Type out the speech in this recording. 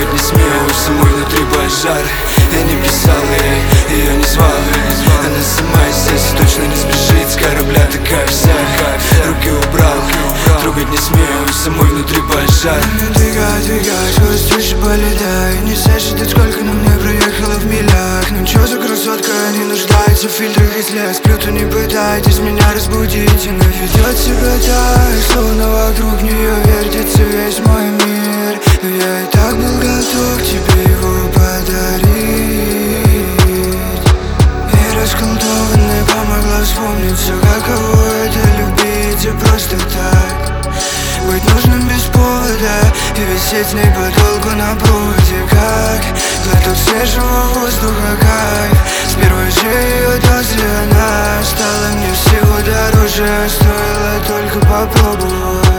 трогать не смею, уж самой внутри пожар. Я не писал ей, ее не звал, она сама здесь точно не сбежит с корабля, такая вся. Руки убрал, трогать не смею, уж самой внутри пожар. Двигай, скорость тише полетай. Не сочетать, сколько на мне проехала в милях. Ну чё за красотка, не нуждается в фильтрах, если я сплю, то не пытайтесь меня разбудить. Она ведет себя так, словно вокруг нее вертится весь мой мир. Но я и так был готов тебе его подарить. И расколдованная помогла вспомнить все, каково это любить и просто так быть нужным без повода и висеть с ней подолгу на проводе, как глоток свежего воздуха, кайф. С первой же ее дозы она стала мне всего дороже, стоило только попробовать.